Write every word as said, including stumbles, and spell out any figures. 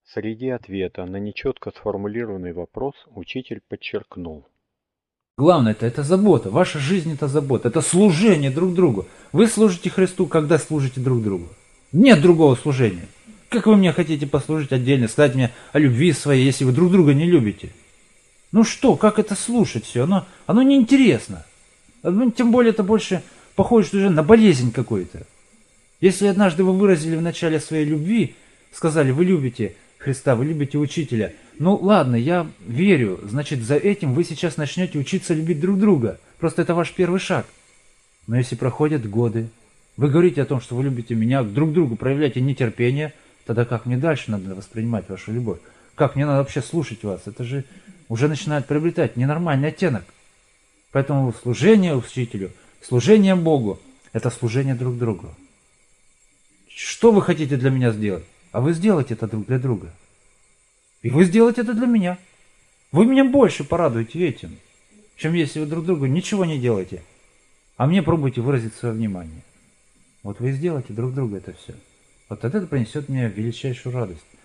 Среди ответа на нечетко сформулированный вопрос учитель подчеркнул. Главное это, это забота. Ваша жизнь это забота. Это служение друг другу. Вы служите Христу, когда служите друг другу. Нет другого служения. Как вы мне хотите послужить отдельно, сказать мне о любви своей, если вы друг друга не любите? Ну что, как это слушать все? Оно, оно неинтересно. Тем более это больше похоже уже на болезнь какую-то. Если однажды вы выразили в начале своей любви, сказали, вы любите Христа, вы любите Учителя. Ну ладно, я верю, значит за этим вы сейчас начнете учиться любить друг друга. Просто это ваш первый шаг. Но если проходят годы, вы говорите о том, что вы любите меня, друг другу проявляете нетерпение, тогда как мне дальше надо воспринимать вашу любовь? Как мне надо вообще слушать вас? Это же уже начинает приобретать ненормальный оттенок. Поэтому служение Учителю, служение Богу – это служение друг другу. Что вы хотите для меня сделать? А вы сделаете это друг для друга. И вы сделаете это для меня. Вы меня больше порадуете этим, чем если вы друг другу ничего не делаете, а мне пробуйте выразить свое внимание. Вот вы сделаете друг другу это все. Вот это принесет мне величайшую радость.